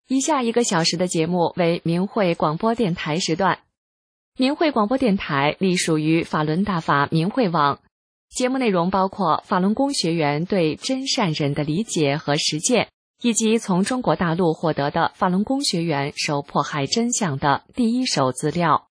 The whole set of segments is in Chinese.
以下1个小时的节目为明慧广播电台时段。明慧广播电台隶属于法轮大法明慧网，节目内容包括法轮功学员对真善忍的理解和实践，以及从中国大陆获得的法轮功学员受迫害真相的第一手资料。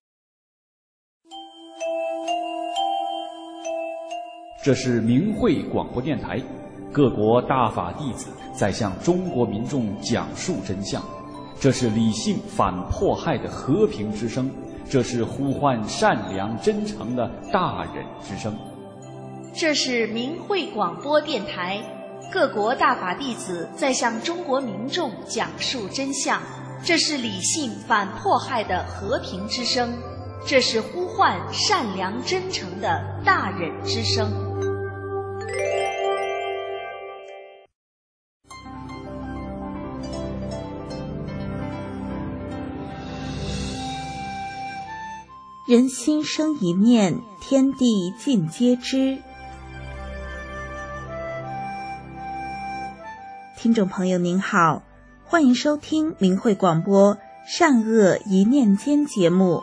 这是明慧广播电台，各国大法弟子在向中国民众讲述真相，这是理性反迫害的和平之声，这是呼唤善良真诚的大忍之声。 这是明慧广播电台，各国大法弟子在向中国民众讲述真相，这是理性反迫害的和平之声，这是呼唤善良真诚的大忍之声。 人心生一念，天地尽皆知。听众朋友您好，欢迎收听明慧广播善恶一念间节目。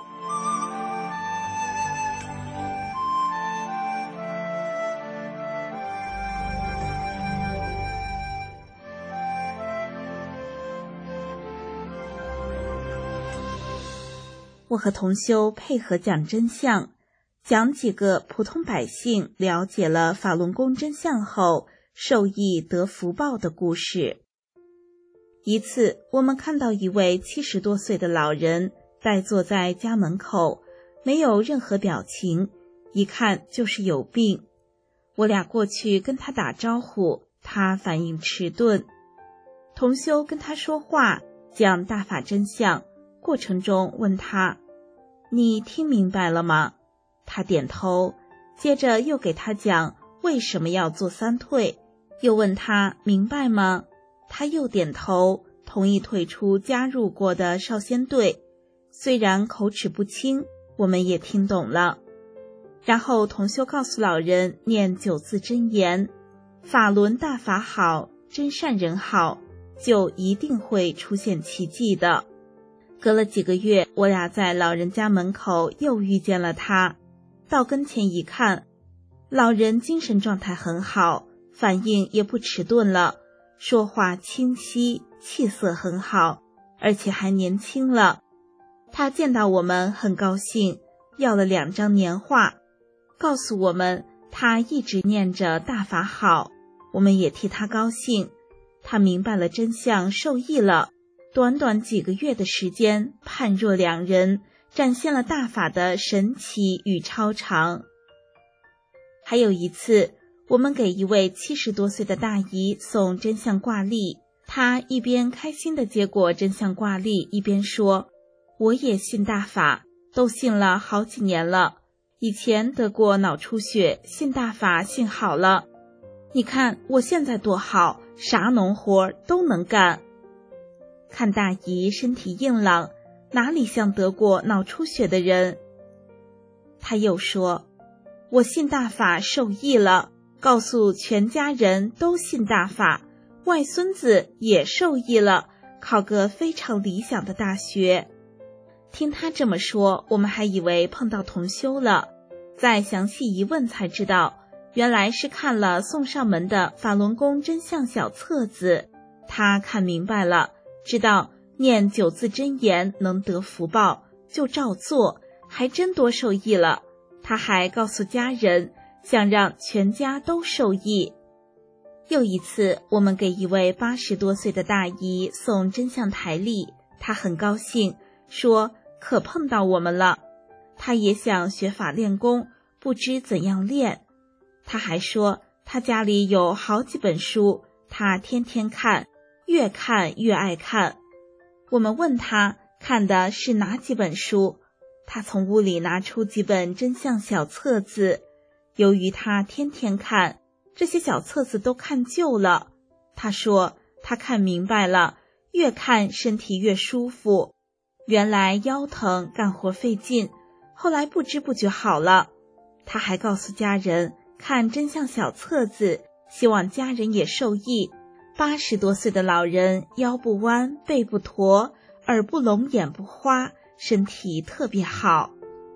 我和同修配合讲真相，讲几个普通百姓了解了法轮功真相后受益得福报的故事。一次，我们看到一位70多岁的老人呆坐在家门口，没有任何表情，一看就是有病。我俩过去跟他打招呼，他反应迟钝。同修跟他说话，讲大法真相，过程中问他：你听明白了吗？他点头，接着又给他讲为什么要做3退，又问他明白吗？他又点头，同意退出加入过的少先队，虽然口齿不清，我们也听懂了。然后同修告诉老人念9字真言：法轮大法好，真善人好，就一定会出现奇迹的。隔了几个月，我俩在老人家门口又遇见了他，到跟前一看，老人精神状态很好，反应也不迟钝了，说话清晰，气色很好，而且还年轻了。他见到我们很高兴，要了2张年画，告诉我们他一直念着大法好，我们也替他高兴。他明白了真相，受益了。短短几个月的时间，判若两人，展现了大法的神奇与超常。还有一次，我们给一位70多岁的大姨送真相挂历，她一边开心地接过真相挂历，一边说：我也信大法，都信了好几年了，以前得过脑出血，信大法信好了，你看我现在多好，啥农活都能干。看大姨身体硬朗，哪里像得过脑出血的人。他又说：我信大法受益了，告诉全家人都信大法，外孙子也受益了，考个非常理想的大学。听他这么说，我们还以为碰到同修了，再详细一问才知道，原来是看了送上门的法轮功真相小册子，他看明白了，知道念9字真言能得福报，就照做，还真多受益了。他还告诉家人，想让全家都受益。又一次，我们给一位80多岁的大姨送真相台历，她很高兴，说可碰到我们了。她也想学法练功，不知怎样练。她还说她家里有好几本书，她天天看，越看越爱看。我们问他看的是哪几本书，他从屋里拿出几本真相小册子，由于他天天看，这些小册子都看旧了。他说他看明白了，越看身体越舒服，原来腰疼干活费劲，后来不知不觉好了。他还告诉家人看真相小册子，希望家人也受益。 80多岁的老人腰不弯，背不驼，耳不聋，眼不花，身体特别好。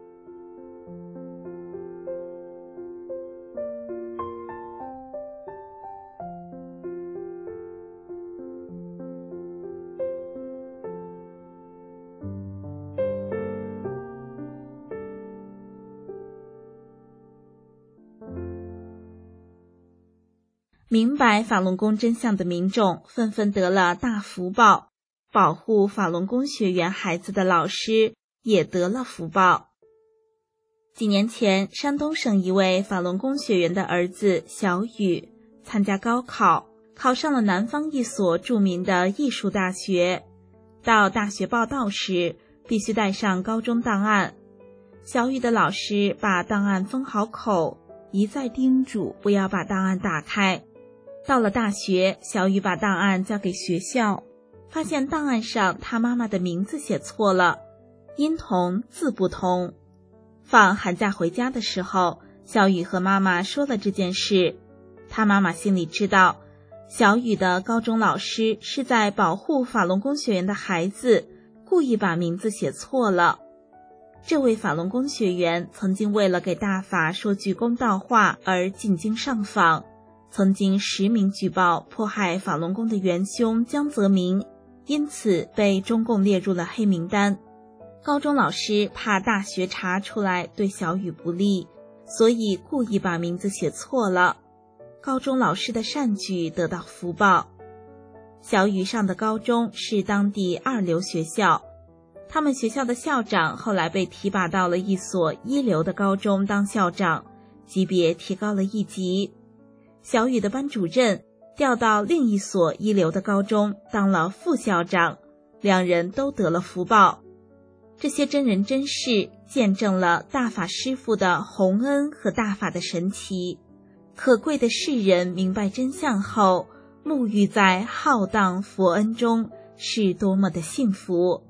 明白法轮功真相的民众纷纷得了大福报，保护法轮功学员孩子的老师也得了福报。几年前，山东省一位法轮功学员的儿子小雨参加高考，考上了南方一所著名的艺术大学。到大学报到时，必须带上高中档案。小雨的老师把档案封好口，一再叮嘱不要把档案打开。到了大学，小雨把档案交给学校，发现档案上他妈妈的名字写错了，音同字不同。放寒假回家的时候，小雨和妈妈说了这件事。他妈妈心里知道，小雨的高中老师是在保护法轮功学员的孩子，故意把名字写错了。这位法轮功学员曾经为了给大法说句公道话而进京上访，曾经实名举报迫害法轮功的元凶江泽民，因此被中共列入了黑名单。高中老师怕大学查出来对小雨不利，所以故意把名字写错了。高中老师的善举得到福报。小雨上的高中是当地2流学校，他们学校的校长后来被提拔到了一所1流的高中当校长，级别提高了1级。小雨的班主任调到另一所1流的高中当了副校长，两人都得了福报。这些真人真事见证了大法师父的宏恩和大法的神奇。可贵的世人明白真相后，沐浴在浩荡佛恩中，是多么的幸福。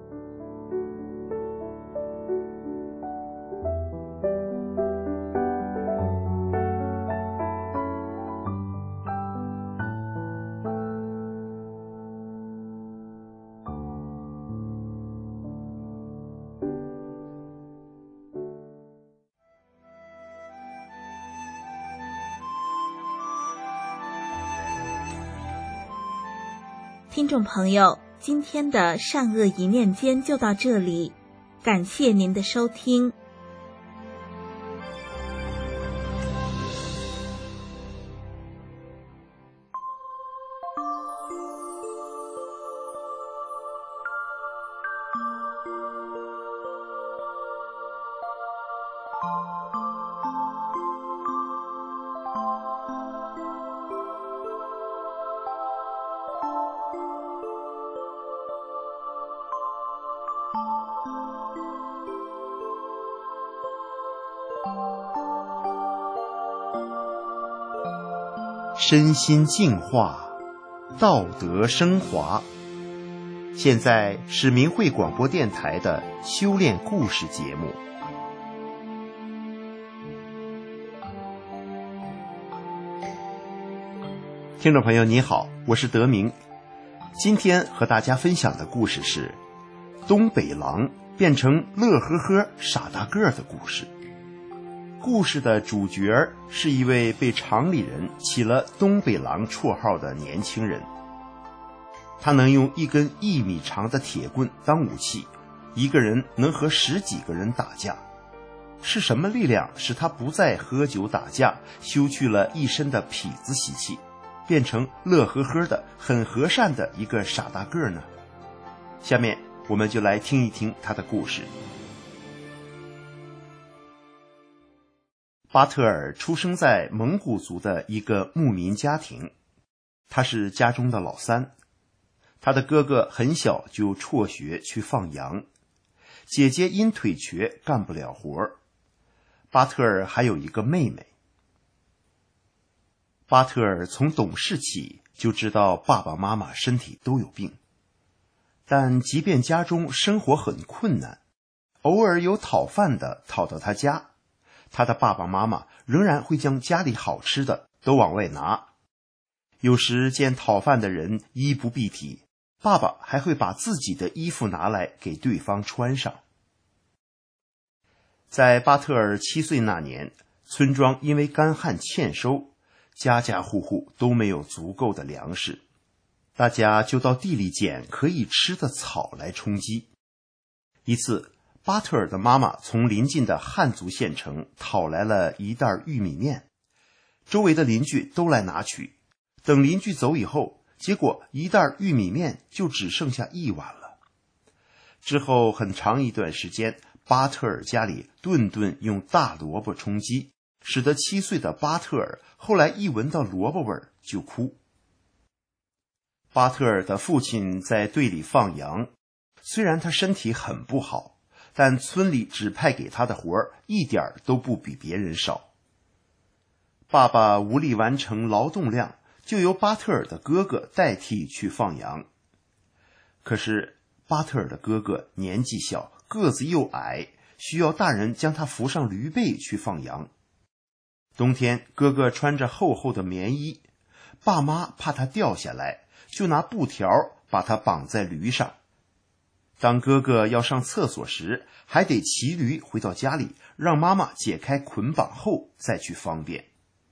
听众朋友，今天的善恶一念间就到这里，感谢您的收听。 身心净化，道德升华。现在是明慧广播电台的修炼故事节目。听众朋友你好，我是德明。今天和大家分享的故事是东北狼变成乐呵呵傻大个的故事。故事的主角是一位被厂里人起了东北狼绰号的年轻人。他能用一根1米长的铁棍当武器，一个人能和10几个人打架。是什么力量使他不再喝酒打架，修去了一身的痞子习气，变成乐呵呵的很和善的一个傻大个呢？下面我们就来听一听他的故事。巴特尔出生在蒙古族的一个牧民家庭，他是家中的老三。他的哥哥很小就辍学去放羊，姐姐因腿瘸干不了活。巴特尔还有一个妹妹。巴特尔从懂事起就知道爸爸妈妈身体都有病，但即便家中生活很困难，偶尔有讨饭的讨到他家，他的爸爸妈妈仍然会将家里好吃的都往外拿。 有时见讨饭的人衣不蔽体，爸爸还会把自己的衣服拿来给对方穿上。在巴特尔7岁那年，村庄因为干旱欠收，家家户户都没有足够的粮食，大家就到地里捡可以吃的草来充饥。一次，巴特尔的妈妈从邻近的汉族县城讨来了一袋玉米面，周围的邻居都来拿取。等邻居走以后，结果一袋玉米面就只剩下1碗了。之后很长一段时间，巴特尔家里顿顿用大萝卜充饥，使得7岁的巴特尔后来一闻到萝卜味儿就哭。巴特尔的父亲在队里放羊，虽然他身体很不好，但村里指派给他的活儿一点都不比别人少。爸爸无力完成劳动量，就由巴特尔的哥哥代替去放羊。可是巴特尔的哥哥年纪小，个子又矮，需要大人将他扶上驴背去放羊。冬天哥哥穿着厚厚的棉衣，爸妈怕他掉下来，就拿布条把他绑在驴上。当哥哥要上厕所时，还得骑驴回到家里，让妈妈解开捆绑后再去方便。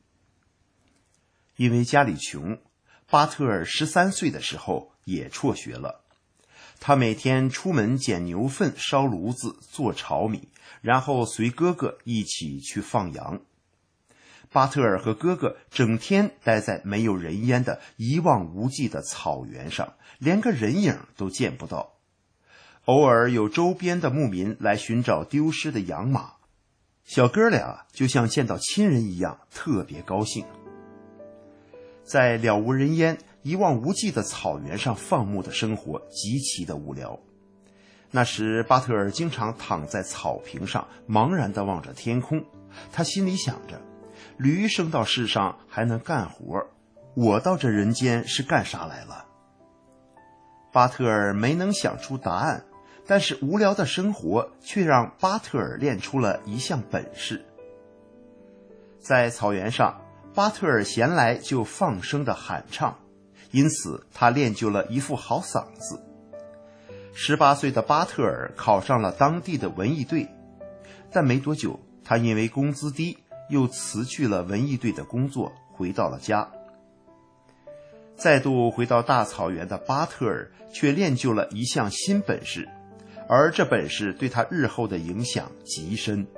因为家里穷，巴特尔13岁的时候也辍学了。他每天出门捡牛粪烧炉子做炒米，然后随哥哥一起去放羊。巴特尔和哥哥整天待在没有人烟的一望无际的草原上，连个人影都见不到。偶尔有周边的牧民来寻找丢失的羊马，小哥俩就像见到亲人一样，特别高兴。在了无人烟、一望无际的草原上放牧的生活极其的无聊。那时巴特尔经常躺在草坪上，茫然地望着天空。他心里想着，驴生到世上还能干活，我到这人间是干啥来了？巴特尔没能想出答案，但是无聊的生活却让巴特尔练出了一项本事。在草原上，巴特尔闲来就放声地喊唱，因此他练就了一副好嗓子。18岁的巴特尔考上了当地的文艺队，但没多久，他因为工资低，又辞去了文艺队的工作，回到了家。再度回到大草原的巴特尔却练就了一项新本事，而这本事对他日后的影响极深。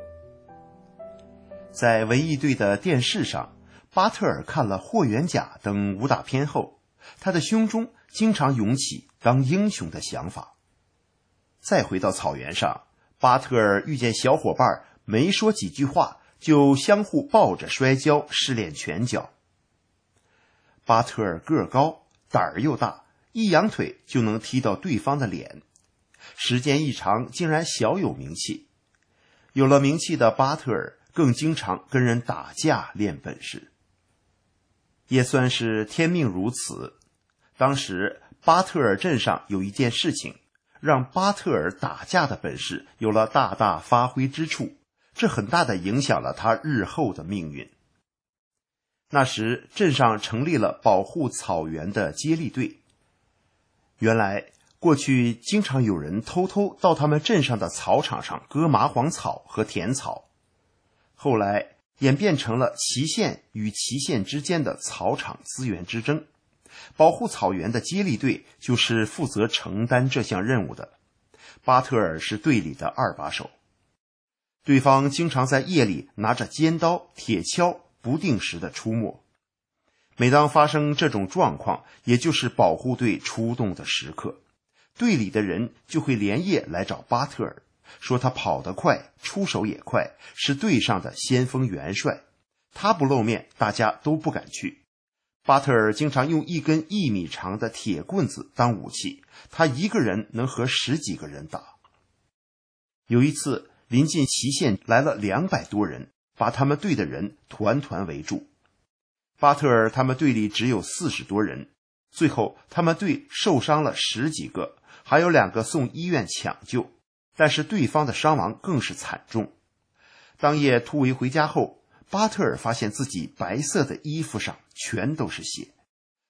在文艺队的电视上，巴特尔看了《霍元甲》等武打片后，他的胸中经常涌起当英雄的想法。再回到草原上，巴特尔遇见小伙伴，没说几句话就相互抱着摔跤，试练拳脚。巴特尔个高，胆儿又大，一扬腿就能踢到对方的脸，时间一长，竟然小有名气。有了名气的巴特尔更经常跟人打架练本事。也算是天命如此。当时巴特尔镇上有一件事情，让巴特尔打架的本事有了大大发挥之处，这很大的影响了他日后的命运。那时镇上成立了保护草原的接力队。原来过去经常有人偷偷到他们镇上的草场上割麻黄草和田草，后来演变成了祁县与祁县之间的草场资源之争。保护草原的接力队就是负责承担这项任务的，巴特尔是队里的2把手。对方经常在夜里拿着尖刀、铁锹不定时的出没。每当发生这种状况，也就是保护队出动的时刻，队里的人就会连夜来找巴特尔，说他跑得快，出手也快，是队上的先锋元帅。他不露面，大家都不敢去。巴特尔经常用一根1米长的铁棍子当武器，他一个人能和10几个人打。有一次，临近祁县来了200多人，把他们队的人团团围住。巴特尔他们队里只有40多人，最后他们队受伤了10几个，还有2个送医院抢救，但是对方的伤亡更是惨重。当夜突围回家后，巴特尔发现自己白色的衣服上全都是血，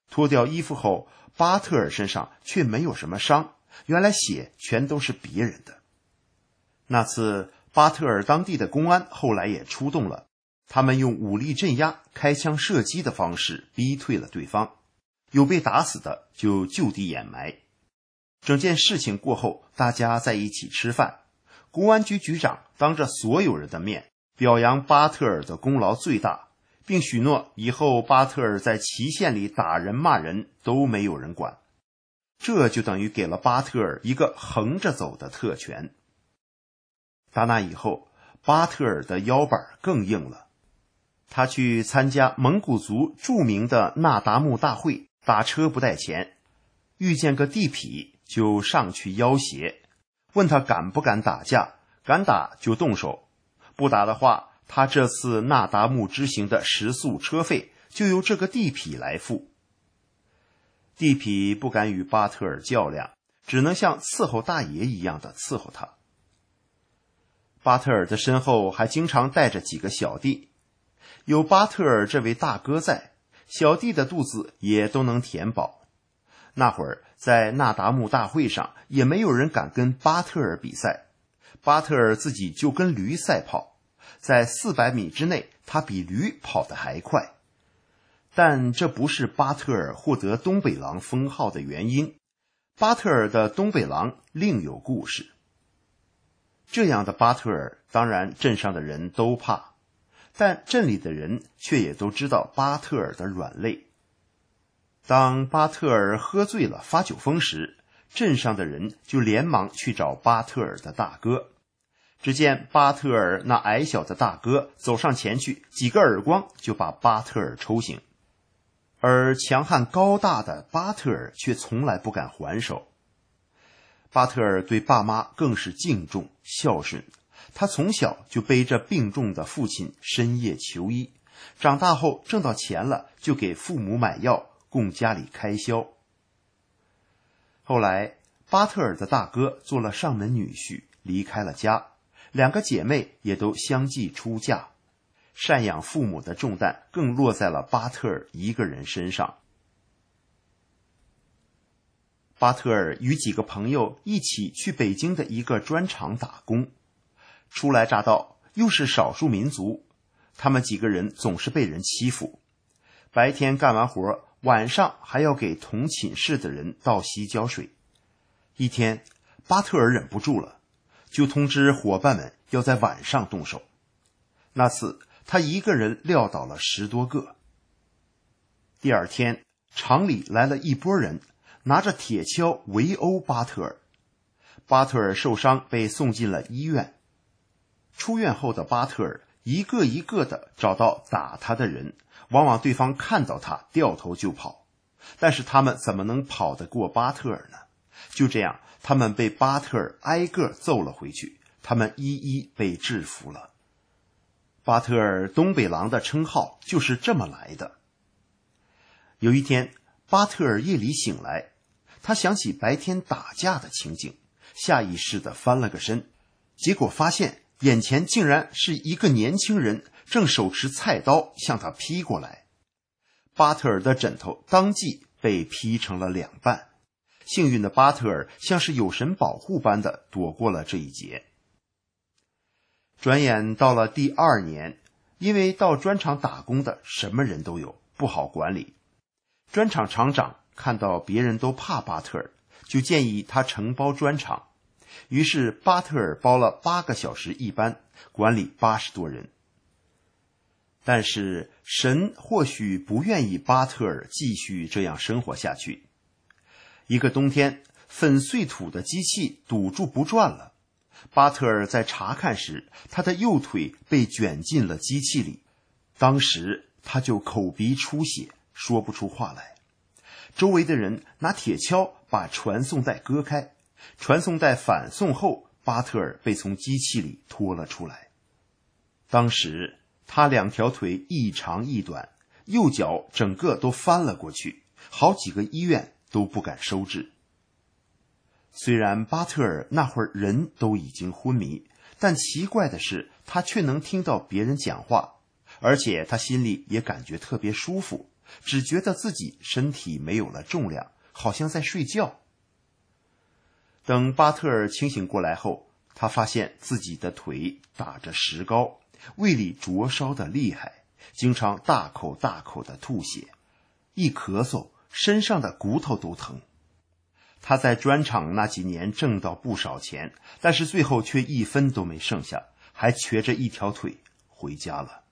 脱掉衣服后，巴特尔身上却没有什么伤，原来血全都是别人的。那次巴特尔当地的公安后来也出动了，他们用武力镇压、开枪射击的方式逼退了对方，有被打死的就就地掩埋。整件事情过后，大家在一起吃饭，公安局局长当着所有人的面表扬巴特尔的功劳最大，并许诺以后巴特尔在祁县里打人骂人都没有人管，这就等于给了巴特尔一个横着走的特权。打那以后，巴特尔的腰板更硬了。他去参加蒙古族著名的那达慕大会，打车不带钱，遇见个地痞就上去要挟，问他敢不敢打架，敢打就动手，不打的话，他这次那达慕之行的食宿车费就由这个地痞来付。地痞不敢与巴特尔较量，只能像伺候大爷一样的伺候他。巴特尔的身后还经常带着几个小弟，有巴特尔这位大哥在，小弟的肚子也都能填饱。那会儿在那达慕大会上，也没有人敢跟巴特尔比赛，巴特尔自己就跟驴赛跑，在400米之内，他比驴跑得还快。但这不是巴特尔获得东北狼封号的原因，巴特尔的东北狼另有故事。这样的巴特尔，当然镇上的人都怕，但镇里的人却也都知道巴特尔的软肋。当巴特尔喝醉了发酒疯时，镇上的人就连忙去找巴特尔的大哥。只见巴特尔那矮小的大哥走上前去，几个耳光就把巴特尔抽醒，而强悍高大的巴特尔却从来不敢还手。巴特尔对爸妈更是敬重孝顺，他从小就背着病重的父亲深夜求医，长大后挣到钱了就给父母买药供家里开销。后来巴特尔的大哥做了上门女婿，离开了家，2个姐妹也都相继出嫁，赡养父母的重担更落在了巴特尔一个人身上。巴特尔与几个朋友一起去北京的一个砖厂打工，初来乍到，又是少数民族，他们几个人总是被人欺负，白天干完活，晚上还要给同寝室的人倒洗脚水。一天，巴特尔忍不住了，就通知伙伴们要在晚上动手。那次他一个人撂倒了10多个。第二天，厂里来了一拨人，拿着铁锹围殴巴特尔。巴特尔受伤被送进了医院。出院后的巴特尔一个一个的找到打他的人，往往对方看到他掉头就跑，但是他们怎么能跑得过巴特尔呢？就这样，他们被巴特尔挨个揍了回去，他们一一被制服了。巴特尔东北狼的称号就是这么来的。有一天，巴特尔夜里醒来，他想起白天打架的情景，下意识地翻了个身，结果发现眼前竟然是一个年轻人，正手持菜刀向他劈过来。巴特尔的枕头当即被劈成了2半，幸运的巴特尔像是有神保护般的躲过了这一劫。转眼到了第2年，因为到砖厂打工的什么人都有，不好管理。砖厂厂长看到别人都怕巴特尔，就建议他承包砖厂。于是巴特尔包了8个小时一班，管理80多人。但是神或许不愿意巴特尔继续这样生活下去。一个冬天，粉碎土的机器堵住不转了。巴特尔在查看时，他的右腿被卷进了机器里，当时他就口鼻出血，说不出话来。周围的人拿铁锹把传送带割开，传送带反送后，巴特尔被从机器里拖了出来。当时他2条腿一长一短，右脚整个都翻了过去，好几个医院都不敢收治。虽然巴特尔那会儿人都已经昏迷，但奇怪的是，他却能听到别人讲话，而且他心里也感觉特别舒服， 只觉得自己身体没有了重量，好像在睡觉。等巴特尔清醒过来后，他发现自己的腿打着石膏，胃里灼烧的厉害，经常大口大口的吐血，一咳嗽身上的骨头都疼。他在砖厂那几年挣到不少钱，但是最后却一分都没剩下，还瘸着一条腿回家了。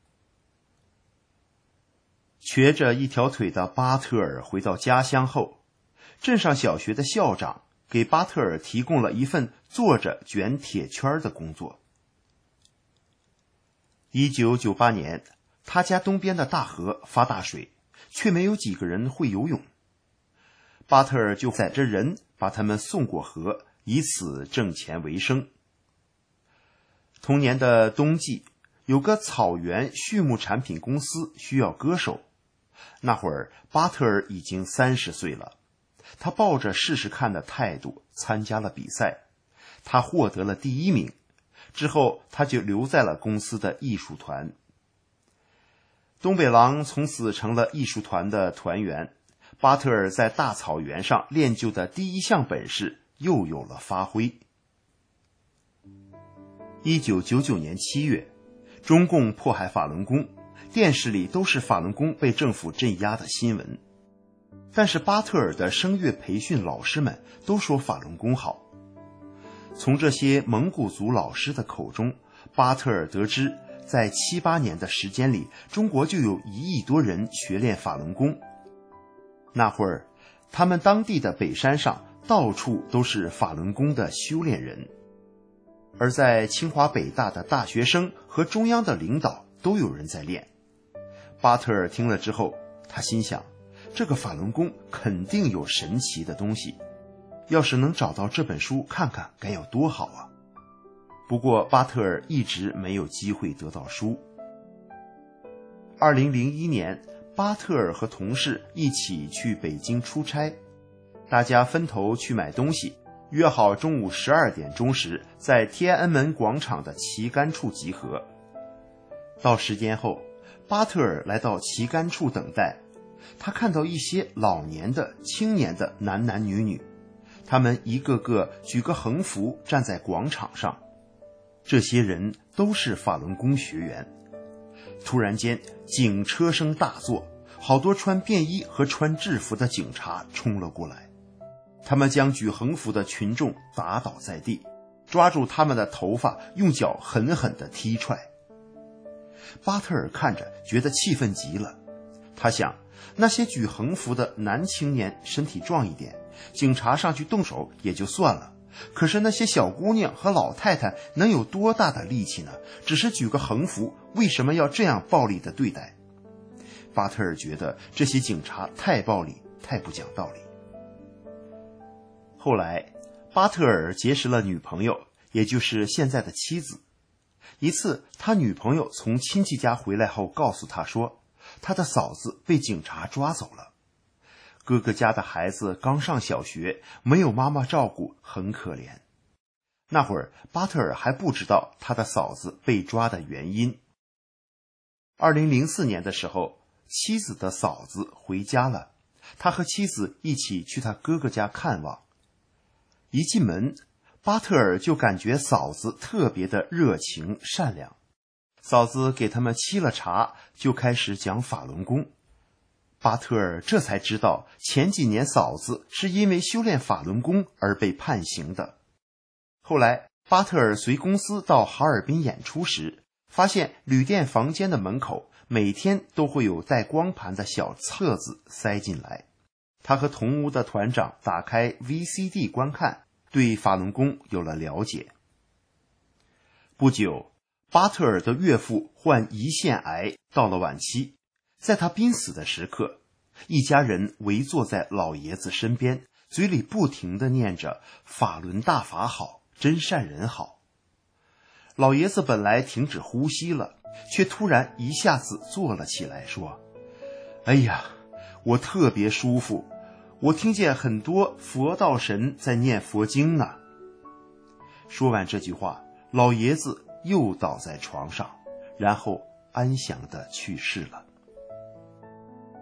瘸着一条腿的巴特尔回到家乡后，镇上小学的校长给巴特尔提供了一份坐着卷铁圈的工作。1998年，他家东边的大河发大水，却没有几个人会游泳。巴特尔就载着人把他们送过河，以此挣钱为生。同年的冬季，有个草原畜牧产品公司需要歌手。那会儿巴特尔已经30岁了，他抱着试试看的态度参加了比赛，他获得了第1名。之后他就留在了公司的艺术团。东北狼从此成了艺术团的团员，巴特尔在大草原上练就的第一项本事又有了发挥。1999年7月，中共迫害法轮功，电视里都是法轮功被政府镇压的新闻。但是巴特尔的声乐培训老师们都说法轮功好。从这些蒙古族老师的口中，巴特尔得知，在7、8年的时间里，中国就有1亿多人学练法轮功。那会儿，他们当地的北山上到处都是法轮功的修炼人，而在清华北大的大学生和中央的领导都有人在练。巴特尔听了之后，他心想，这个法轮功肯定有神奇的东西，要是能找到这本书看看该有多好啊！不过巴特尔一直没有机会得到书。2001年，巴特尔和同事一起去北京出差，大家分头去买东西，约好中午12点钟时在天安门广场的旗杆处集合。到时间后，巴特尔来到旗杆处等待，他看到一些老年的、青年的男男女女，他们一个个举个横幅站在广场上，这些人都是法轮功学员。突然间，警车声大作，好多穿便衣和穿制服的警察冲了过来，他们将举横幅的群众打倒在地，抓住他们的头发，用脚狠狠地踢踹。巴特尔看着觉得气愤极了，他想，那些举横幅的男青年身体壮一点，警察上去动手也就算了，可是那些小姑娘和老太太能有多大的力气呢？只是举个横幅，为什么要这样暴力的对待？巴特尔觉得这些警察太暴力，太不讲道理。后来，巴特尔结识了女朋友，也就是现在的妻子。一次，他女朋友从亲戚家回来后告诉他说，他的嫂子被警察抓走了。哥哥家的孩子刚上小学，没有妈妈照顾，很可怜。那会儿，巴特尔还不知道他的嫂子被抓的原因。2004年的时候，妻子的嫂子回家了，他和妻子一起去他哥哥家看望。一进门，巴特尔就感觉嫂子特别的热情善良。嫂子给他们沏了茶，就开始讲法轮功。巴特尔这才知道，前几年嫂子是因为修炼法轮功而被判刑的。后来，巴特尔随公司到哈尔滨演出时，发现旅店房间的门口每天都会有带光盘的小册子塞进来。他和同屋的团长打开 VCD 观看，对法轮功有了了解。不久，巴特尔的岳父患胰腺癌，到了晚期。在他濒死的时刻，一家人围坐在老爷子身边，嘴里不停地念着法轮大法好，真善人好。老爷子本来停止呼吸了，却突然一下子坐了起来，说，哎呀，我特别舒服，我听见很多佛道神在念佛经呢。说完这句话，老爷子又倒在床上，然后安详地去世了。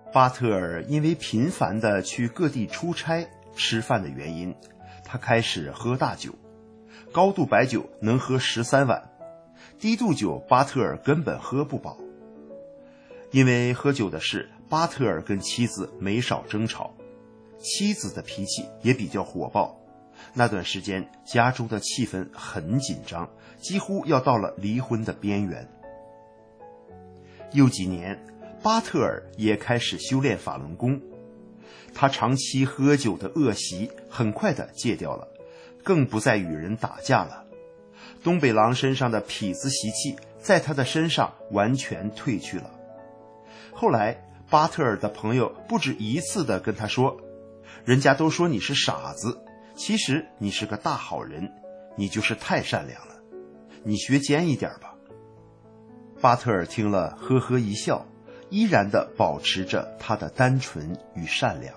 巴特尔因为频繁地去各地出差吃饭的原因，他开始喝大酒，高度白酒能喝13碗，低度酒巴特尔根本喝不饱。因为喝酒的事，巴特尔跟妻子没少争吵，妻子的脾气也比较火爆。那段时间家中的气氛很紧张，几乎要到了离婚的边缘。又几年，巴特尔也开始修炼法轮功，他长期喝酒的恶习很快地戒掉了，更不再与人打架了。东北狼身上的痞子习气在他的身上完全褪去了。后来巴特尔的朋友不止一次地跟他说，人家都说你是傻子，其实你是个大好人，你就是太善良了，你学尖一点吧。巴特尔听了呵呵一笑，依然地保持着他的单纯与善良。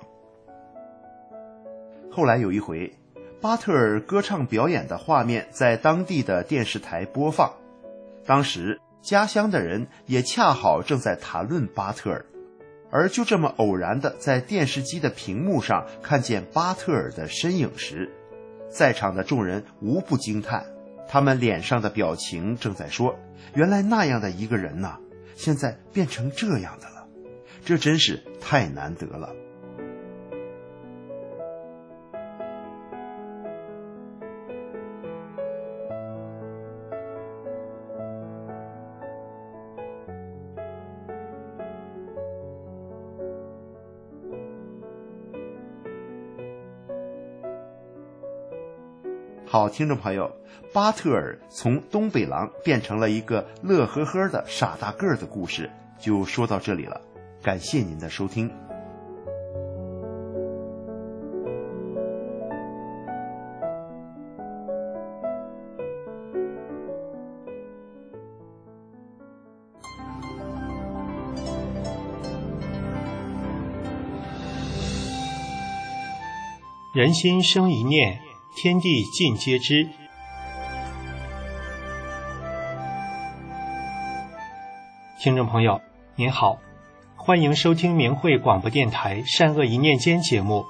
后来有一回，巴特尔歌唱表演的画面在当地的电视台播放，当时家乡的人也恰好正在谈论巴特尔，而就这么偶然地在电视机的屏幕上看见巴特尔的身影时，在场的众人无不惊叹，他们脸上的表情正在说，原来那样的一个人呐，现在变成这样的了，这真是太难得了。好，听众朋友，巴特尔从东北狼变成了一个乐呵呵的傻大个儿的故事就说到这里了，感谢您的收听。 人心生一念，天地尽皆知。听众朋友您好，欢迎收听明慧广播电台善恶一念间节目。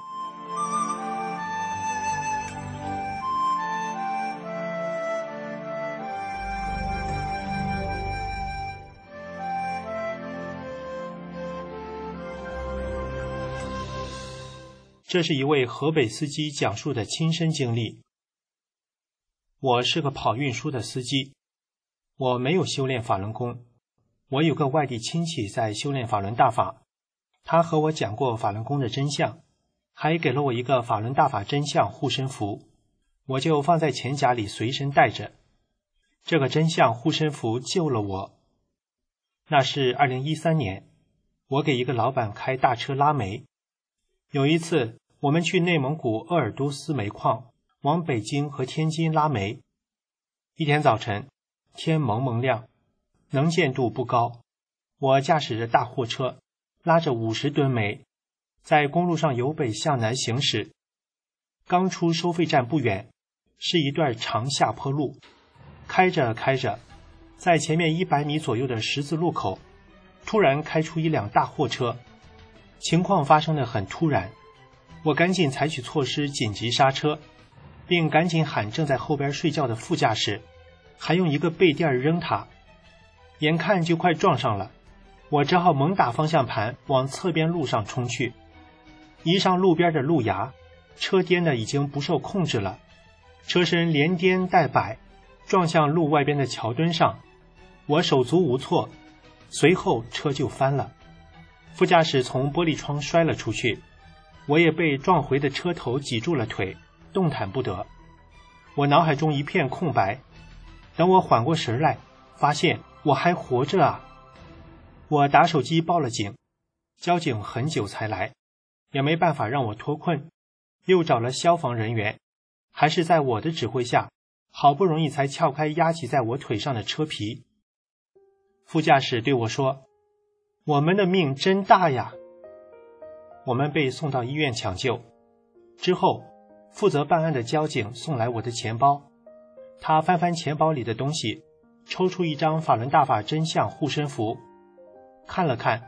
这是一位河北司机讲述的亲身经历。我是个跑运输的司机，我没有修炼法轮功。我有个外地亲戚在修炼法轮大法，他和我讲过法轮功的真相，还给了我一个法轮大法真相护身符，我就放在钱夹里随身带着。这个真相护身符救了我。那是2013年，我给一个老板开大车拉煤。有一次我们去内蒙古鄂尔多斯煤矿，往北京和天津拉煤。一天早晨，天蒙蒙亮，能见度不高，我驾驶着大货车，拉着50吨煤，在公路上由北向南行驶。刚出收费站不远，是一段长下坡路。开着开着，在前面100米左右的十字路口，突然开出一辆大货车。情况发生得很突然，我赶紧采取措施紧急刹车，并赶紧喊正在后边睡觉的副驾驶，还用一个背垫扔他。眼看就快撞上了，我只好猛打方向盘往侧边路上冲去。一上路边的路牙，车颠得已经不受控制了，车身连颠带摆，撞向路外边的桥墩上。我手足无措，随后车就翻了。副驾驶从玻璃窗摔了出去，我也被撞回的车头挤住了腿，动弹不得。我脑海中一片空白，等我缓过神来，发现我还活着啊！我打手机报了警，交警很久才来，也没办法让我脱困，又找了消防人员，还是在我的指挥下，好不容易才撬开压挤在我腿上的车皮。副驾驶对我说，我们的命真大呀！我们被送到医院抢救。之后，负责办案的交警送来我的钱包，他翻翻钱包里的东西，抽出一张法轮大法真相护身符，看了看，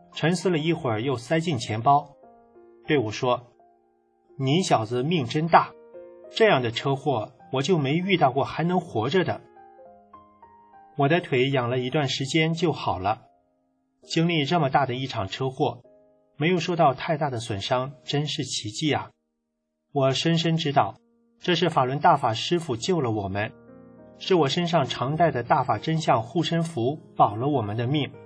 沉思了一会儿，又塞进钱包，对我说：“你小子命真大，这样的车祸我就没遇到过还能活着的。”我的腿养了一段时间就好了，经历这么大的一场车祸，没有受到太大的损伤，真是奇迹啊！我深深知道，这是法轮大法师父救了我们，是我身上常戴的大法真相护身符保了我们的命。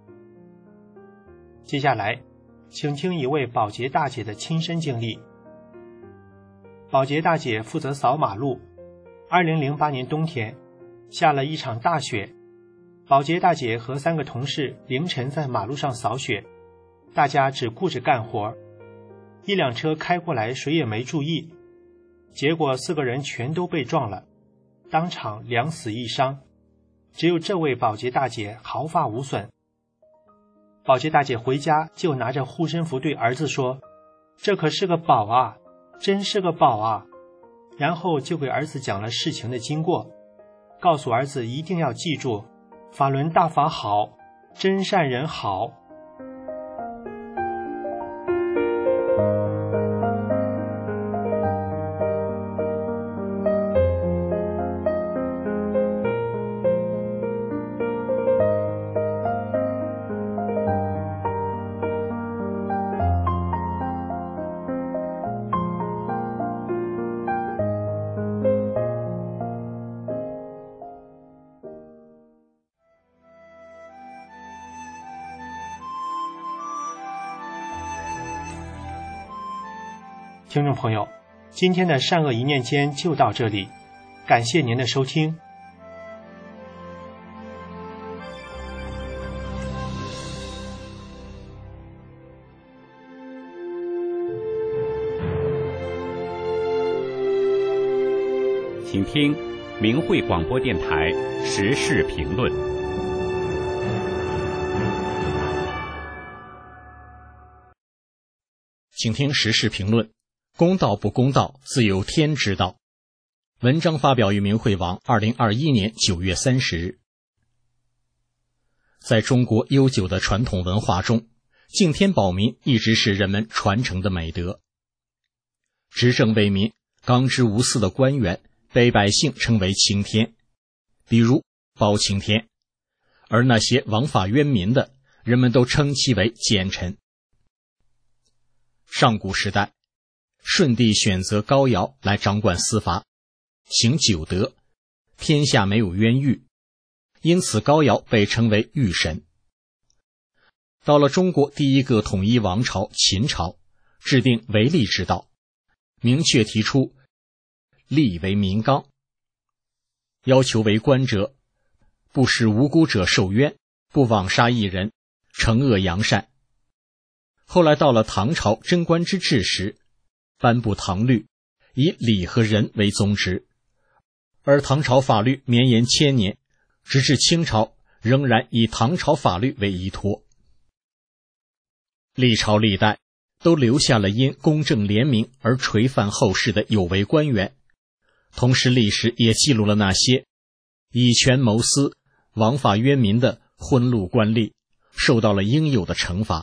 接下来，请听一位保洁大姐的亲身经历。保洁大姐负责扫马路。2008年冬天，下了一场大雪，保洁大姐和3个同事凌晨在马路上扫雪，大家只顾着干活。一辆车开过来，谁也没注意，结果4个人全都被撞了，当场2死1伤，只有这位保洁大姐毫发无损。保洁大姐回家就拿着护身符对儿子说：“这可是个宝啊，真是个宝啊！”然后就给儿子讲了事情的经过，告诉儿子一定要记住，法轮大法好，真善人好。听众朋友，今天的善恶一念间就到这里，感谢您的收听。 请听明慧广播电台时事评论。 请听时事评论。公道不公道，自有天知道。文章发表于明慧网2021年9月30日。在中国悠久的传统文化中，敬天保民一直是人们传承的美德。执政为民、刚直无私的官员被百姓称为青天，比如包青天，而那些枉法冤民的，人们都称其为奸臣。上古时代，舜帝选择高尧来掌管司法，行九德，天下没有冤狱，因此高尧被称为御神。到了中国第一个统一王朝秦朝，制定为利之道，明确提出利为民纲，要求为官者不使无辜者受冤，不枉杀一人，惩恶扬善。后来到了唐朝贞观之治时，颁布唐律，以礼和仁为宗旨，而唐朝法律绵延千年，直至清朝仍然以唐朝法律为依托。历朝历代都留下了因公正廉明而垂范后世的有为官员，同时历史也记录了那些以权谋私、枉法冤民的昏路官吏，受到了应有的惩罚。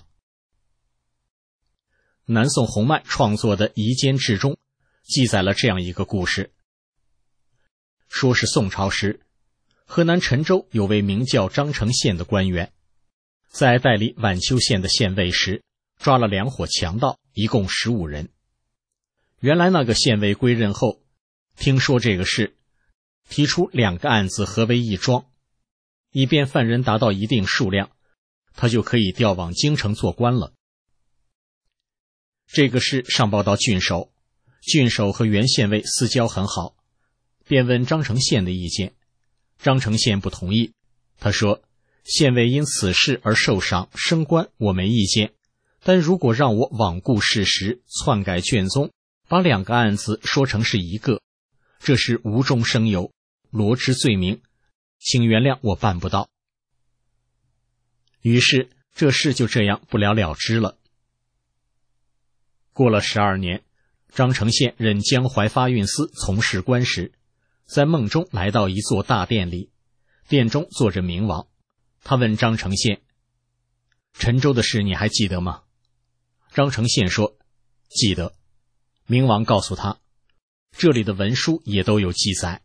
南宋洪迈创作的《夷坚志》中记载了这样一个故事，说是宋朝时，河南陈州有位名叫张承宪的官员，在代理宛丘县的县尉时，抓了2伙强盗，一共15人。原来那个县尉归任后，听说这个事，提出2个案子合为一桩，以便犯人达到一定数量，他就可以调往京城做官了。这个事上报到郡守，郡守和原县尉私交很好，便问张承宪的意见。张承宪不同意，他说：“县尉因此事而受赏升官，我没意见，但如果让我罔顾事实，篡改卷宗，把2个案子说成是一个，这是无中生有，罗织罪名，请原谅我办不到。”于是这事就这样不了了之了。过了12年，张承宪任江淮发运司从事官时，在梦中来到一座大殿里，殿中坐着明王。他问张承宪：“ 陈州的事你还记得吗？张承宪说，记得。明王告诉他，这里的文书也都有记载。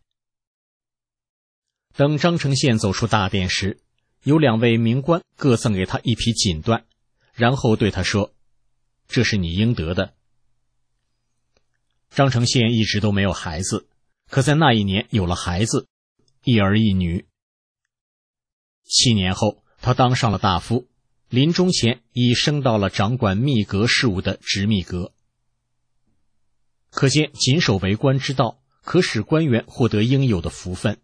等张承宪走出大殿时，有2位名官各赠给他1匹锦缎，然后对他说，这是你应得的。张承宪一直都没有孩子，可在那一年有了孩子，1儿1女。7年后，他当上了大夫，临终前已升到了掌管秘阁事务的执秘阁。可见谨守为官之道，可使官员获得应有的福分。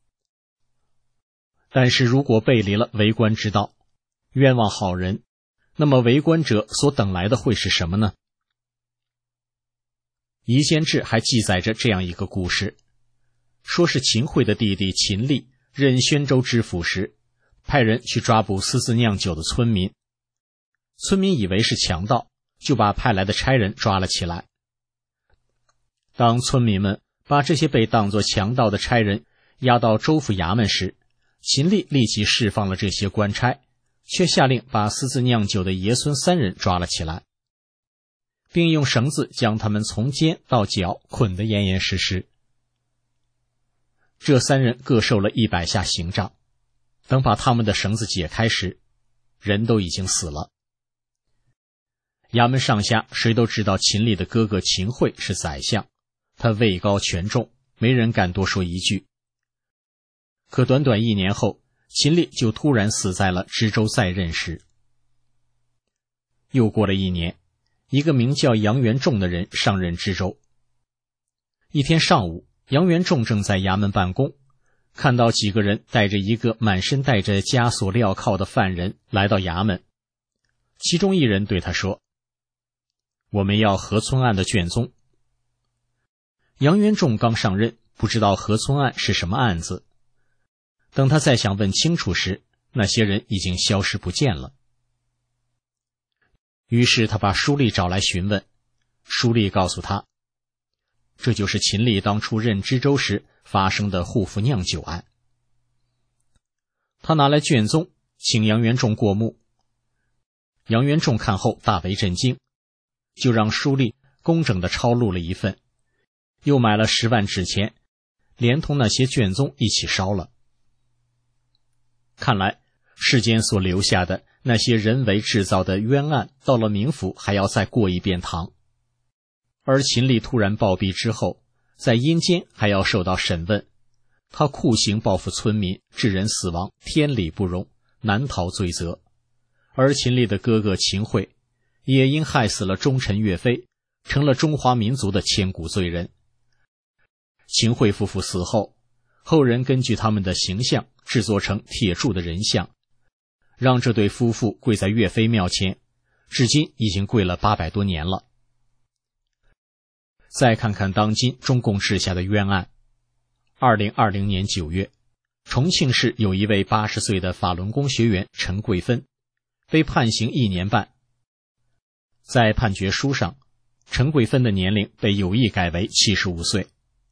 但是如果背离了为官之道，冤枉好人，那么为官者所等来的会是什么呢？夷坚志还记载着这样一个故事，说是秦桧的弟弟秦立任宣州知府时，派人去抓捕私自酿酒的村民。村民以为是强盗，就把派来的差人抓了起来。当村民们把这些被当作强盗的差人押到州府衙门时，秦立立即释放了这些官差，却下令把私自酿酒的爷孙3人抓了起来，并用绳子将他们从肩到脚捆得严严实实。这3人各受了100下刑杖，等把他们的绳子解开时，人都已经死了。衙门上下谁都知道秦立的哥哥秦桧是宰相，他位高权重，没人敢多说一句。可短短1年后，秦立就突然死在了知州在任时。又过了1年，一个名叫杨元仲的人上任知州。一天上午，杨元仲正在衙门办公，看到几个人带着一个满身带着枷锁镣铐的犯人来到衙门。其中一人对他说，我们要河村案的卷宗。杨元仲刚上任，不知道河村案是什么案子。等他再想问清楚时，那些人已经消失不见了。于是他把书吏找来询问，书吏告诉他，这就是秦立当初任知州时发生的护府酿酒案。他拿来卷宗，请杨元仲过目。杨元仲看后大为震惊，就让书吏工整地抄录了一份，又买了10万纸钱，连同那些卷宗一起烧了。看来世间所留下的那些人为制造的冤案，到了冥府还要再过一遍堂。而秦立突然暴毙之后，在阴间还要受到审问，他酷刑报复村民，致人死亡，天理不容，难逃罪责。而秦立的哥哥秦桧也因害死了忠臣岳飞，成了中华民族的千古罪人。秦桧夫妇死后，后人根据他们的形象制作成铁铸的人像，让这对夫妇跪在岳飞庙前，至今已经跪了800多年了。再看看当今中共治下的冤案。2020年9月，重庆市有一位80岁的法轮功学员陈桂芬，被判刑1年半。在判决书上，陈桂芬的年龄被有意改为75岁。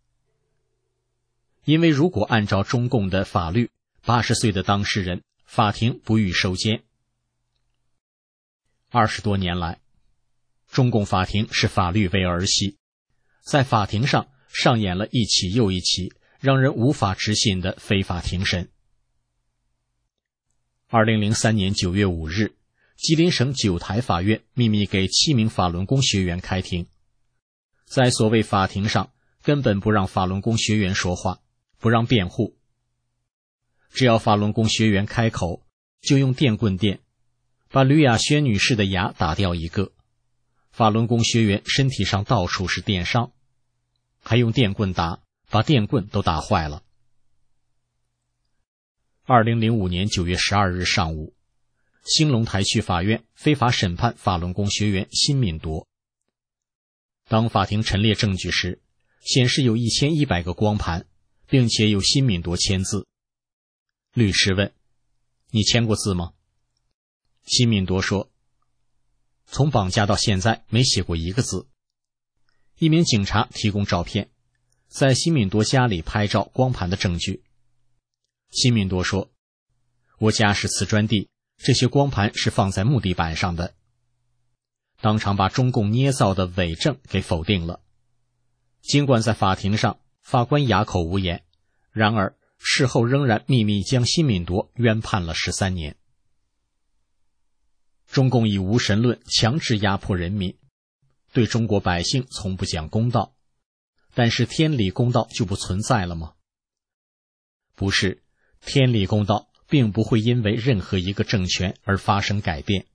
因为如果按照中共的法律，80岁的当事人法庭不予收监。20多年来，中共法庭视法律为儿戏，在法庭上上演了一起又一起让人无法置信的非法庭审。2003年9月5日，吉林省九台法院秘密给7名法轮功学员开庭。在所谓法庭上，根本不让法轮功学员说话，不让辩护。只要法轮功学员开口，就用电棍电，把吕亚轩女士的牙打掉一个。法轮功学员身体上到处是电伤，还用电棍打，把电棍都打坏了。2005年9月12日上午，兴隆台区法院非法审判法轮功学员辛敏铎。当法庭陈列证据时，显示有1100个光盘，并且有辛敏铎签字。律师问：你签过字吗？辛敏铎说：从绑架到现在没写过一个字。一名警察提供照片，在辛敏铎家里拍照光盘的证据。辛敏铎说：我家是瓷砖地， 这些光盘是放在木地板上的，当场把中共捏造的伪证给否定了。尽管在法庭上法官哑口无言，然而事后仍然秘密将辛敏铎冤判了13年。中共以无神论强制压迫人民，对中国百姓从不讲公道，但是天理公道就不存在了吗？不是，天理公道并不会因为任何一个政权而发生改变。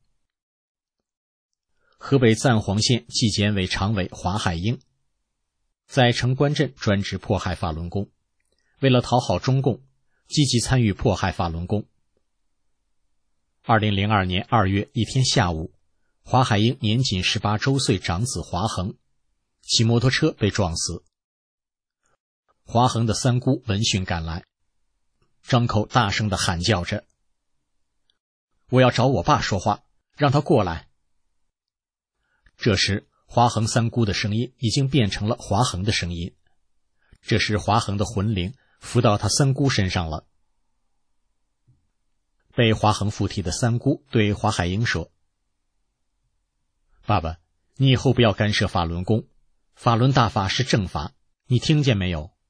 河北赞皇县纪检委常委华海英在城关镇专职迫害法轮功，为了讨好中共，积极参与迫害法轮功。2002年2月一天下午，华海英年仅18周岁长子华恒骑摩托车被撞死。华恒的三姑闻讯赶来，张口大声地喊叫着：“我要找我爸说话，让他过来。”这时华恒三姑的声音已经变成了华恒的声音，这时华恒的魂灵附到他三姑身上了。被华恒附体的三姑对华海英说：“爸爸，你以后不要干涉法轮功，法轮大法是正法，你听见没有？”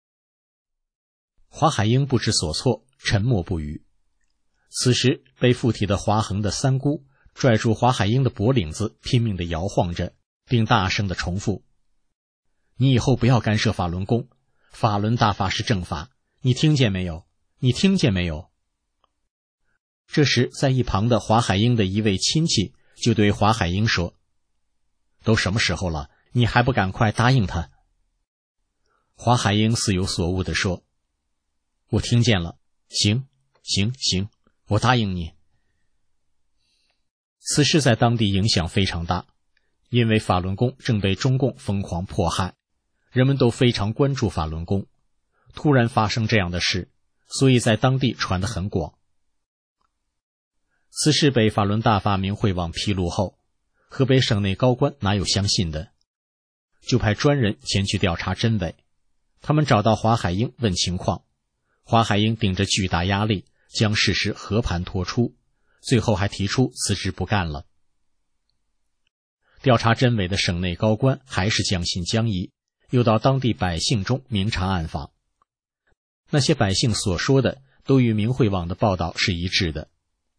华海英不知所措，沉默不语。此时被附体的华恒的三姑拽住华海英的脖领子，拼命地摇晃着，并大声地重复：“你以后不要干涉法轮功，法轮大法是正法，你听见没有？你听见没有？”这时在一旁的华海英的一位亲戚就对华海英说：“都什么时候了，你还不赶快答应他？”华海英似有所悟地说：“我听见了，行，我答应你。”此事在当地影响非常大，因为法轮功正被中共疯狂迫害，人们都非常关注法轮功。突然发生这样的事，所以在当地传得很广。此事被法轮大法明慧网披露后，河北省内高官哪有相信的，就派专人前去调查真伪。他们找到华海英问情况，华海英顶着巨大压力将事实和盘托出，最后还提出辞职不干了。调查真伪的省内高官还是将信将疑，又到当地百姓中明察暗访。那些百姓所说的都与明慧网的报道是一致的。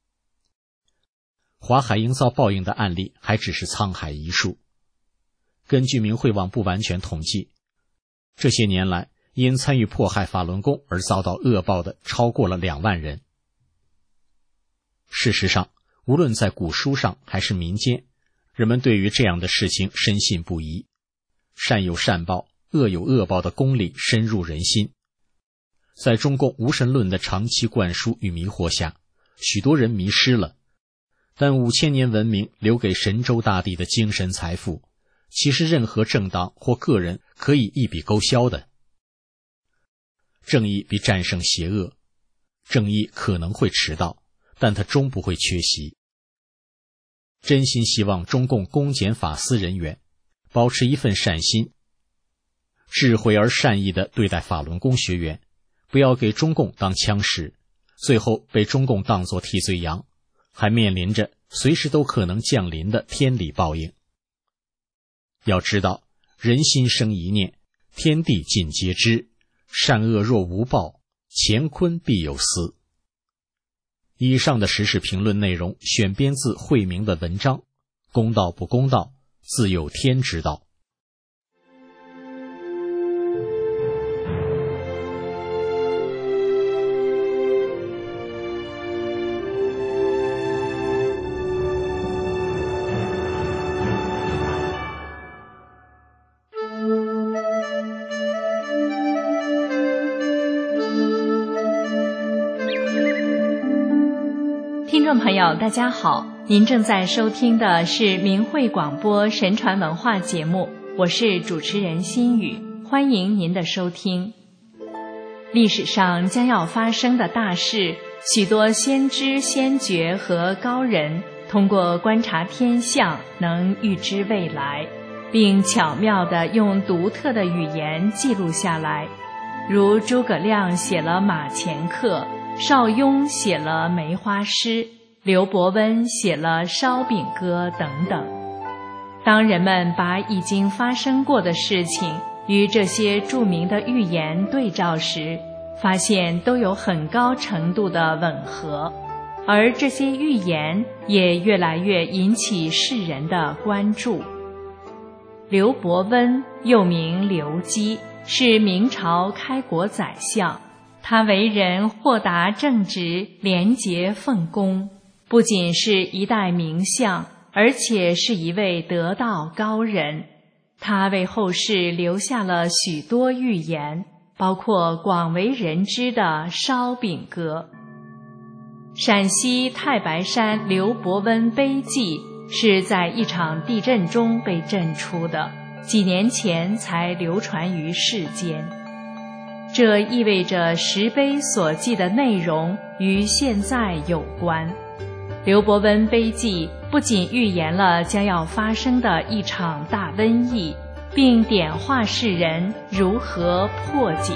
华海英遭报应的案例还只是沧海一粟。根据明慧网不完全统计，这些年来因参与迫害法轮功而遭到恶报的超过了2万人。事实上，无论在古书上还是民间，人们对于这样的事情深信不疑。善有善报，恶有恶报的公理深入人心。在中共无神论的长期灌输与迷惑下，许多人迷失了。但5000年文明留给神州大地的精神财富，其实任何政党或个人可以一笔勾销的。正义必战胜邪恶，正义可能会迟到，但它终不会缺席。真心希望中共公检法司人员保持一份善心，智慧而善意地对待法轮功学员，不要给中共当枪使，最后被中共当作替罪羊，还面临着随时都可能降临的天理报应。要知道，人心生一念，天地尽皆知，善恶若无报，乾坤必有私。以上的时事评论内容选编自慧明的文章，公道不公道，自有天知道。 听众朋友大家好，您正在收听的是明慧广播神传文化节目，我是主持人心雨，欢迎您的收听。历史上将要发生的大事，许多先知先觉和高人通过观察天象能预知未来，并巧妙地用独特的语言记录下来，如诸葛亮写了《马前课》，邵雍写了《梅花诗》， 刘伯温写了《烧饼歌》等等。当人们把已经发生过的事情与这些著名的寓言对照时，发现都有很高程度的吻合，而这些寓言也越来越引起世人的关注。刘伯温又名刘基，是明朝开国宰相，他为人豁达正直，廉洁奉公，不仅是一代名相，而且是一位得道高人。他为后世留下了许多寓言，包括广为人知的《烧饼歌》。陕西太白山刘伯温碑记是在一场地震中被震出的，几年前才流传于世间。这意味着石碑所记的内容与现在有关。刘伯温碑记不仅预言了将要发生的一场大瘟疫，并点化世人如何破解。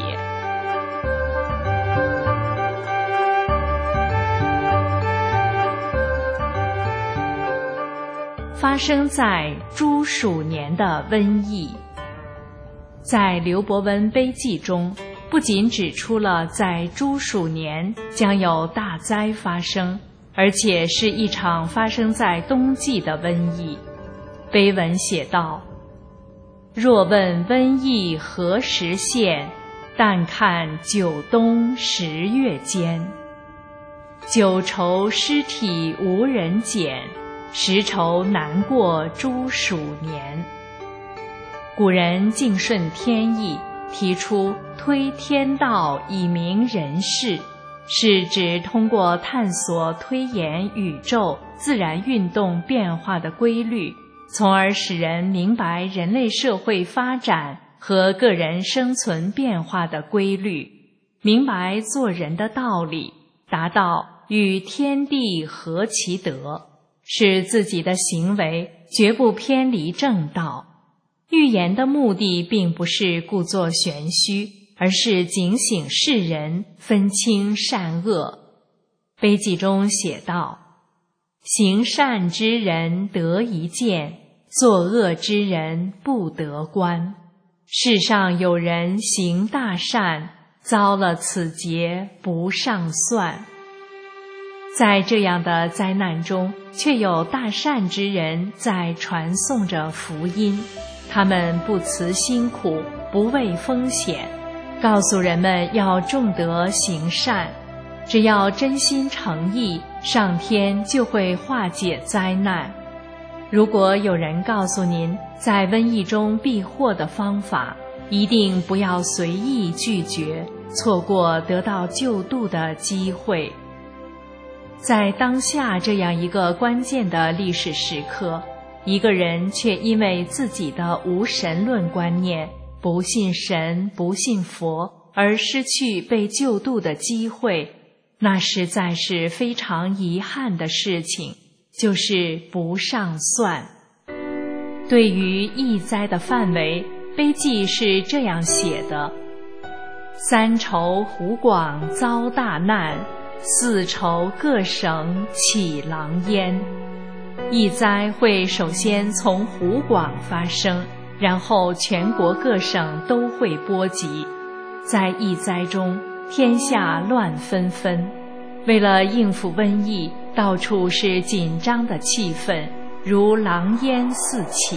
发生在猪鼠年的瘟疫。在刘伯温碑记中，不仅指出了在猪鼠年将有大灾发生，而且是一场发生在冬季的瘟疫。碑文写道：若问瘟疫何时现，但看九冬10月间。九愁尸体无人捡，十愁难过猪鼠年。古人敬顺天意，提出推天道以明人事，是指通过探索推演宇宙自然运动变化的规律，从而使人明白人类社会发展和个人生存变化的规律，明白做人的道理，达到与天地合其德，使自己的行为绝不偏离正道。寓言的目的并不是故作玄虚，而是警醒世人，分清善恶。碑记中写道：行善之人得一见，作恶之人不得观。世上有人行大善，遭了此劫不上算。在这样的灾难中，却有大善之人在传颂着福音，他们不辞辛苦，不畏风险，告诉人们要重德行善，只要真心诚意，上天就会化解灾难。如果有人告诉您在瘟疫中避祸的方法，一定不要随意拒绝，错过得到救度的机会。在当下这样一个关键的历史时刻，一个人却因为自己的无神论观念，不信神，不信佛，而失去被救度的机会，那实在是非常遗憾的事情，就是不上算。对于疫灾的范围，碑记是这样写的：三愁湖广遭大难，四愁各省起狼烟。疫灾会首先从湖广发生，然后全国各省都会波及。在疫灾中，天下乱纷纷，为了应付瘟疫，到处是紧张的气氛，如狼烟四起。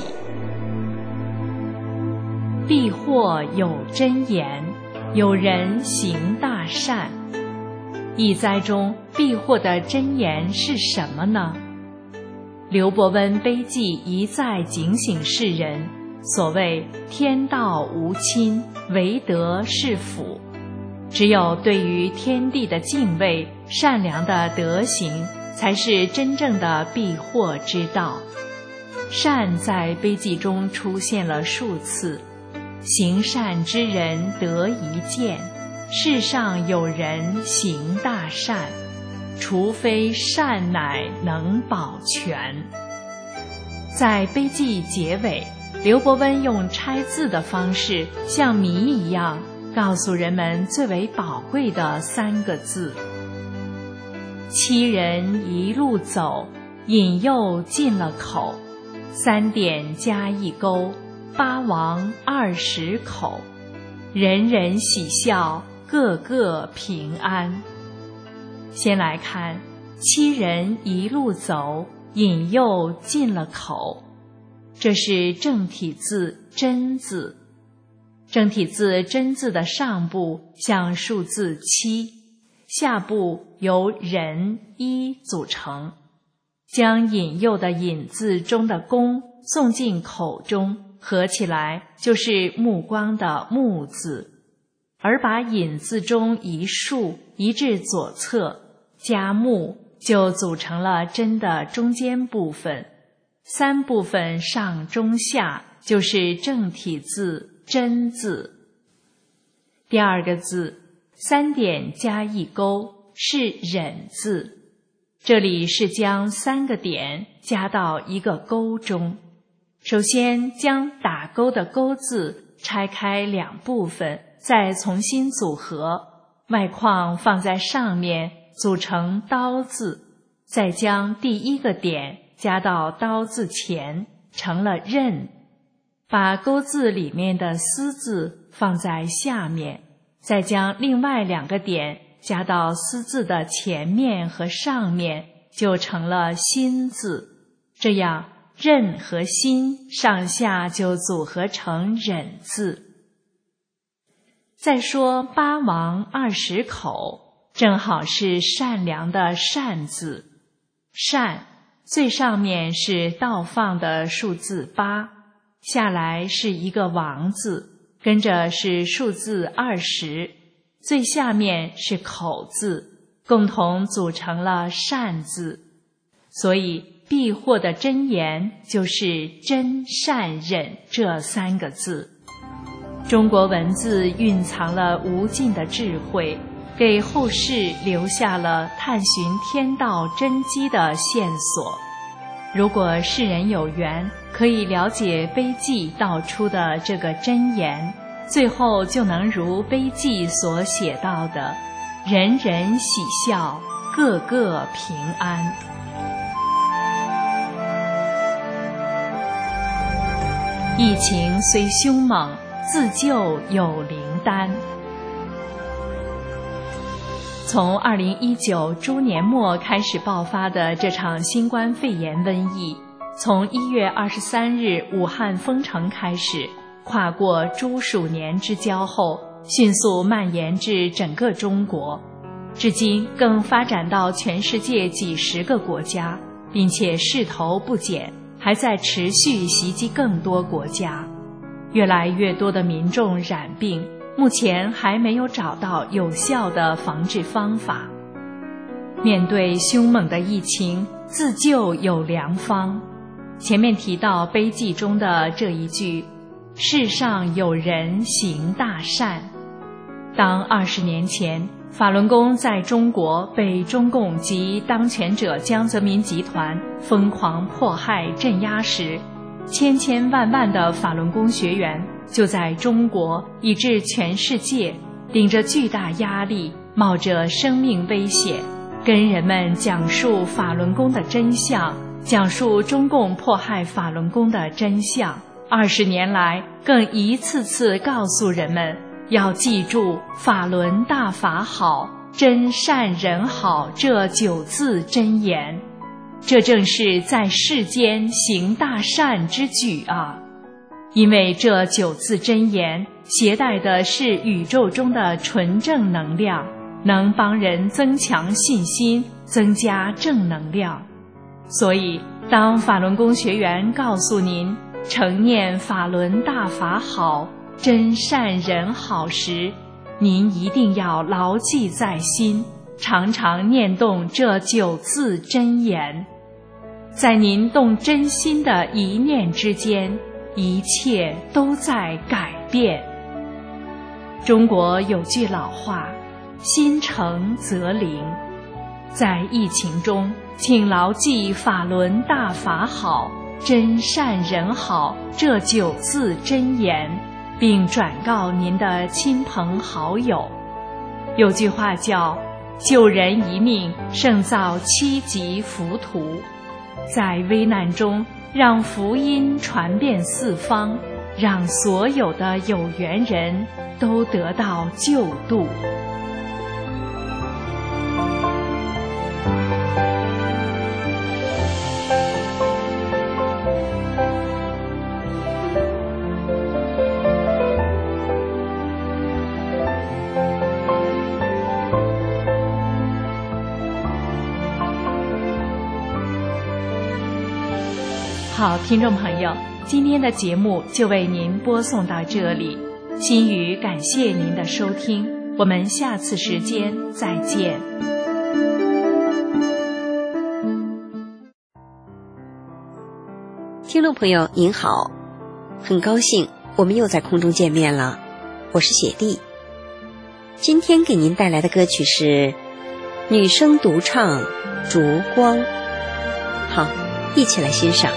避祸有真言，有人行大善。疫灾中避祸的真言是什么呢？刘伯温碑记一再警醒世人，所谓天道无亲，唯德是辅。只有对于天地的敬畏，善良的德行，才是真正的避祸之道。善在碑记中出现了数次，行善之人得一见，世上有人行大善，除非善乃能保全。在碑记结尾，刘伯温用拆字的方式，像谜一样告诉人们最为宝贵的3个字： 7人一路走，引诱进了口。3点加1钩，8王20口。人人喜笑，个个平安。先来看7人一路走，引诱进了口。这是正体字真字。正体字真字的上部像数字7，下部由人一组成，将引诱的引字中的弓送进口中，合起来就是目光的目字，而把引字中一竖移至左侧，加目就组成了真的中间部分，3部分上中下就是正体字真字。第2个字3点加1钩是忍字，这里是将3个点加到一个钩中。首先将打钩的钩字拆开2部分，再重新组合，外框放在上面组成刀字，再将第1个点加到刀字前，成了刃。把钩字里面的丝字放在下面，再将另外2个点加到丝字的前面和上面，就成了心字。这样刃和心上下就组合成忍字。再说8王20口，正好是善良的善字。善最上面是倒放的数字8，下来是一个王字，跟着是数字20，最下面是口字，共同组成了善字。所以避祸的真言就是真善忍这3个字。中国文字蕴藏了无尽的智慧，给后世留下了探寻天道真机的线索。如果世人有缘，可以了解碑记道出的这个真言，最后就能如碑记所写到的，人人喜笑，个个平安。疫情虽凶猛，自救有灵丹。从2019猪年末开始爆发的这场新冠肺炎瘟疫，从1月23日武汉封城开始，跨过猪鼠年之交后，迅速蔓延至整个中国，至今更发展到全世界几十个国家，并且势头不减，还在持续袭击更多国家。越来越多的民众染病，目前还没有找到有效的防治方法。面对凶猛的疫情，自救有良方。前面提到碑记中的这一句，世上有人行大善。当20年前法轮功在中国被中共及当权者江泽民集团疯狂迫害镇压时，千千万万的法轮功学员就在中国以至全世界顶着巨大压力，冒着生命危险，跟人们讲述法轮功的真相，讲述中共迫害法轮功的真相。20年来，更一次次告诉人们要记住法轮大法好，真善人好这9字真言。这正是在世间行大善之举啊！因为这9字真言携带的是宇宙中的纯正能量，能帮人增强信心，增加正能量。所以当法轮功学员告诉您诚念法轮大法好，真善人好时，您一定要牢记在心，常常念动这9字真言。在您动真心的一念之间，一切都在改变。中国有句老话，心诚则灵。在疫情中，请牢记法轮大法好，真善人好这9字真言，并转告您的亲朋好友。有句话叫救人一命胜造7级浮屠，在危难中让福音传遍四方，让所有的有缘人都得到救度。好，听众朋友，今天的节目就为您播送到这里，心语感谢您的收听，我们下次时间再见。 听众朋友您好，很高兴我们又在空中见面了，我是雪莉。今天给您带来的歌曲是女声独唱《烛光》，好，一起来欣赏。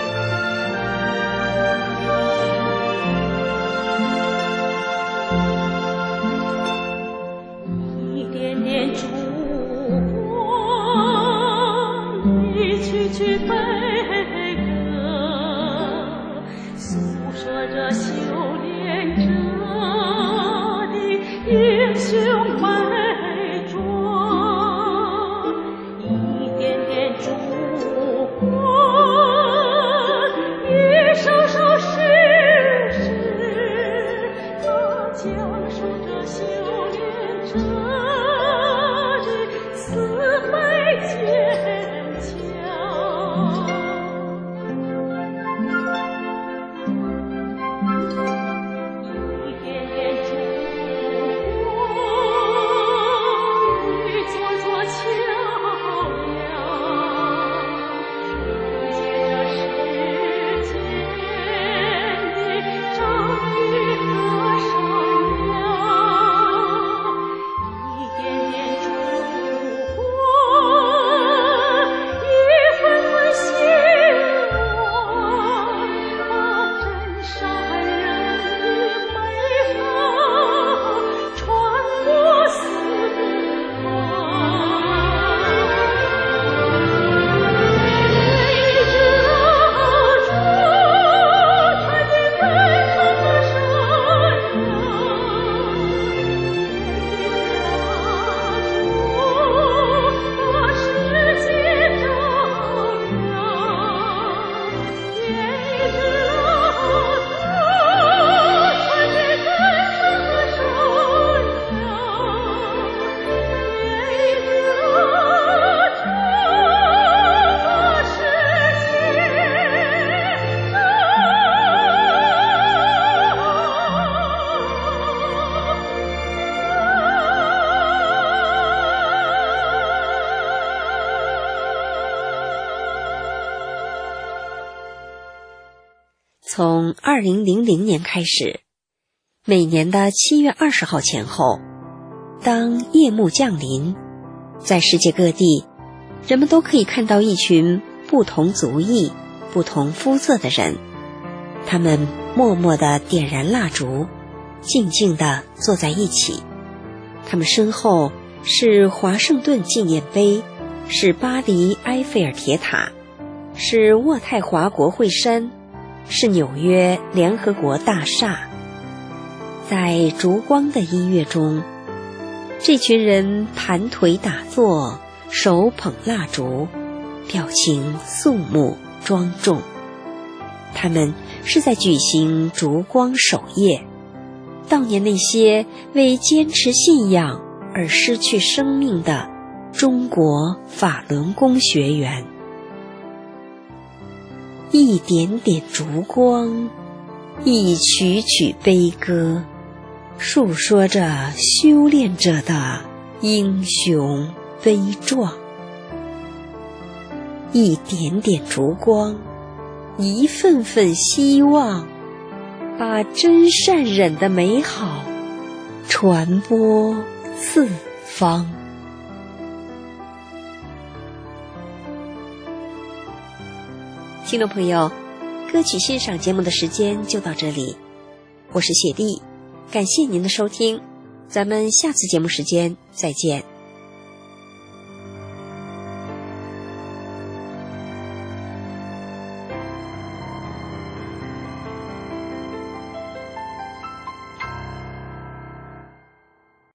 从2000年开始，每年的7月20号前后，当夜幕降临，在世界各地，人们都可以看到一群不同族裔、不同肤色的人，他们默默地点燃蜡烛，静静地坐在一起。他们身后是华盛顿纪念碑，是巴黎埃菲尔铁塔，是渥太华国会山，是纽约联合国大厦。在烛光的音乐中，这群人盘腿打坐，手捧蜡烛，表情肃穆庄重。他们是在举行烛光守夜，悼念那些为坚持信仰而失去生命的中国法轮功学员。一点点烛光，一曲曲悲歌，述说着修炼者的英雄悲壮。一点点烛光，一份份希望，把真善忍的美好传播四方。听众朋友，歌曲欣赏节目的时间就到这里，我是雪莉，感谢您的收听，咱们下次节目时间再见。